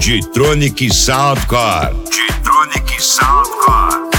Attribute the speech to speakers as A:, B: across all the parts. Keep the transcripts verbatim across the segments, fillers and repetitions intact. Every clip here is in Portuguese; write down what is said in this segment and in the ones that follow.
A: G-Tronic Soundcore. G-Tronic Soundcore.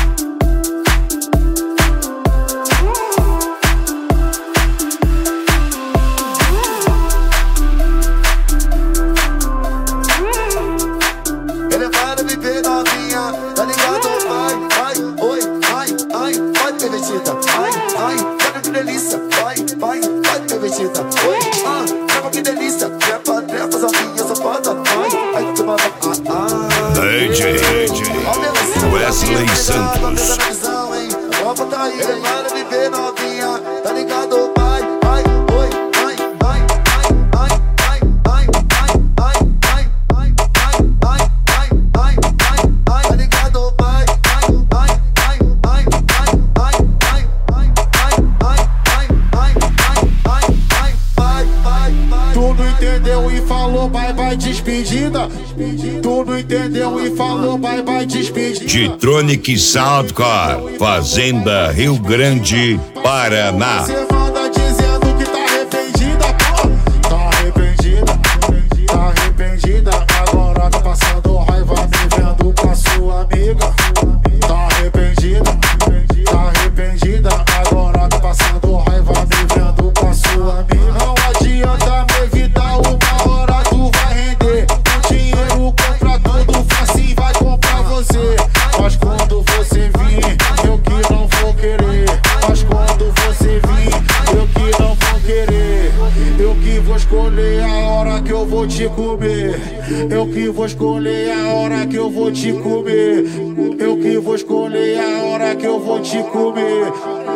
B: Ele para viver novinha, tá ligado? Vai, vai, oi, ai, ai, vai pervertida. Ai, ai, olha que delícia. Vai, vai, vai pervertida. Oi, ah, trepa que delícia. Trepa, trepa, novinha safada. Vai, ai, tu manda, ah, ah.
A: D J Wesley Santos.
B: Ele para viver novinha, tá ligado? Vai, vai, oi, ai, ai, ai, ai, ai, ai, ai, ai, ai, ai, ai, ai, ai, ai, tá ligado? Vai, ai, ai, ai, ai, ai, ai, ai, ai, ai, ai, ai, ai, vai, vai.
C: Tu não entendeu e falou bye bye despedida. Tu não entendeu e falou bye bye despedida.
A: G-Tronic Soundcore, Fazenda Rio Grande, Paraná.
C: Você manda dizendo que tá arrependida, pô. Tá arrependida, tá arrependida. Agora tá passando raiva me vendo com a sua amiga. Tá arrependida, tá arrependida. Agora tá passando raiva me vendo com a sua amiga. Não adianta me evitar, uma hora tu vai render. O dinheiro compra tudo, fácil vai comprar você. Mas quando você vir, eu que não vou querer. Mas quando você vir, eu que não vou querer. Eu que vou escolher a hora que eu vou te comer. Eu que vou escolher a hora que eu vou te comer. Eu que vou escolher a hora que eu vou te comer.